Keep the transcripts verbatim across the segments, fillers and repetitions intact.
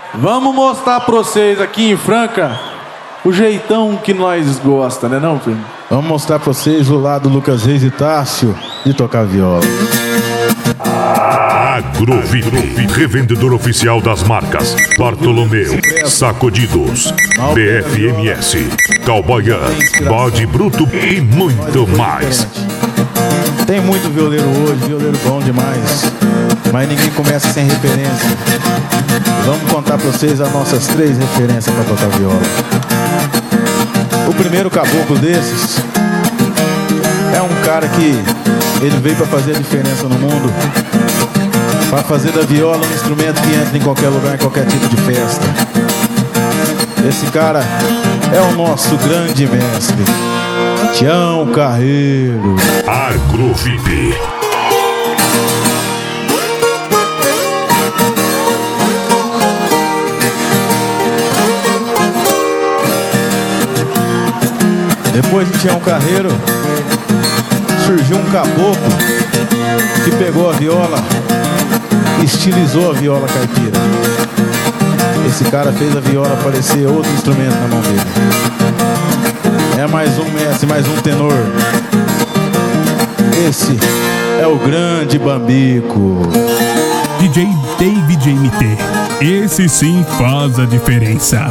Vamos mostrar pra vocês aqui em Franca o jeitão que nós gosta, né não, filho? Vamos mostrar pra vocês o lado do Lucas Reis e Tássio de tocar viola. AgroVip, revendedor oficial das marcas Bartolomeu, Sacudidos, B F M S, Cowboyan, Bode Bruto e muito mais. Tem muito violeiro hoje, violeiro bom demais, mas ninguém começa sem referência. Vamos contar pra vocês as nossas três referências pra tocar viola. O primeiro caboclo desses é um cara que ele veio pra fazer a diferença no mundo, pra fazer da viola um instrumento que entra em qualquer lugar, em qualquer tipo de festa. Esse cara é o nosso grande mestre, Tião Carreiro. AgroVip. Depois de Tião Carreiro, surgiu um caboclo que pegou a viola e estilizou a viola caipira. Esse cara fez a viola parecer outro instrumento na mão dele. É mais um mestre, mais um tenor. Esse é o grande Bambico. D J David M T. Esse sim faz a diferença.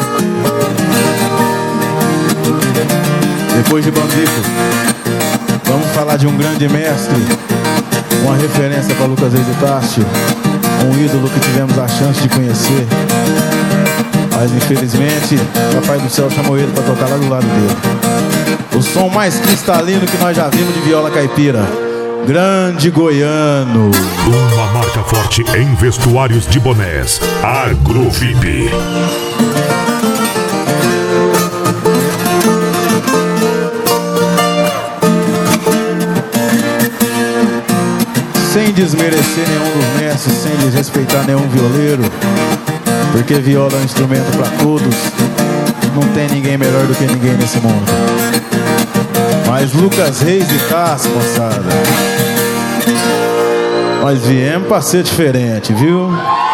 Depois de Bambico, vamos falar de um grande mestre, uma referência para Lucas Reis e Tássio, um ídolo que tivemos a chance de conhecer, mas infelizmente o Papai do Céu chamou ele para tocar lá do lado dele. O som mais cristalino que nós já vimos de viola caipira, Grande Goiano. Uma marca forte em vestuários de bonés, AgroVip. Sem desmerecer nenhum dos mestres, sem desrespeitar nenhum violeiro, porque viola é um instrumento para todos. Não tem ninguém melhor do que ninguém nesse mundo. Mas Lucas Reis e Tássio, moçada, nós viemos para ser diferente, viu?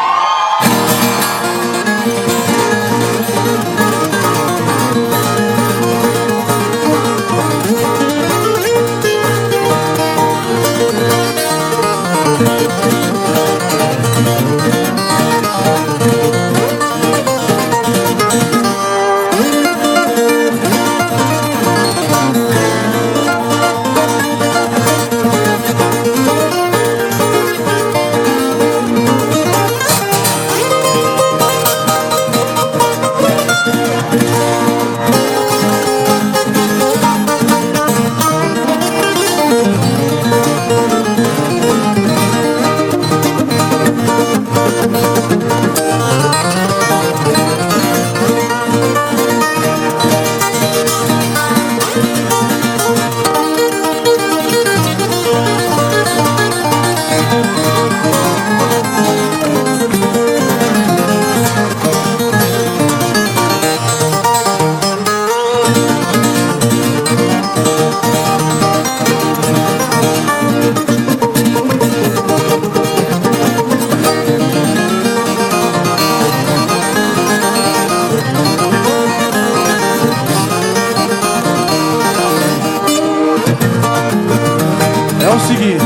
É o seguinte,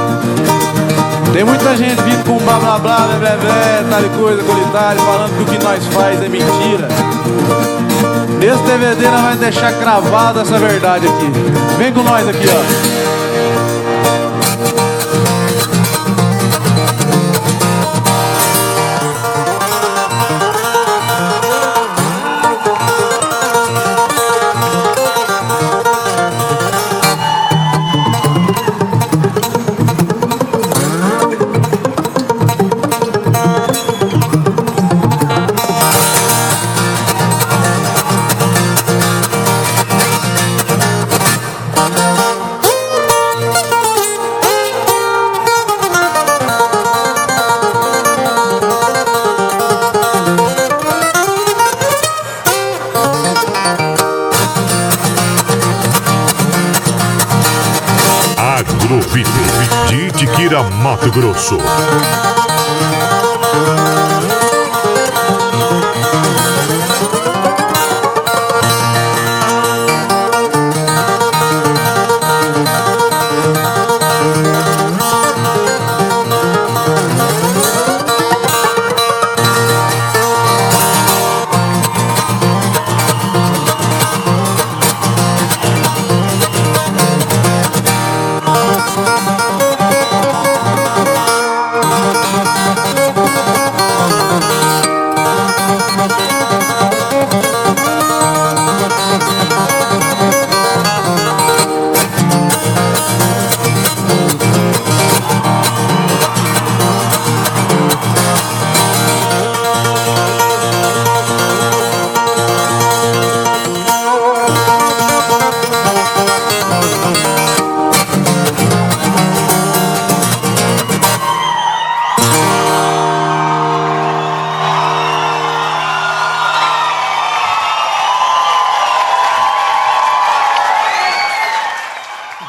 tem muita gente vindo com blá blá blá, blá blá blá, tal e coisa, qualitário, falando que o que nós faz é mentira. Nesse D V D nós vamos deixar cravada essa verdade aqui. Vem com nós aqui, ó. AgroVip de Itiquira, Mato Grosso.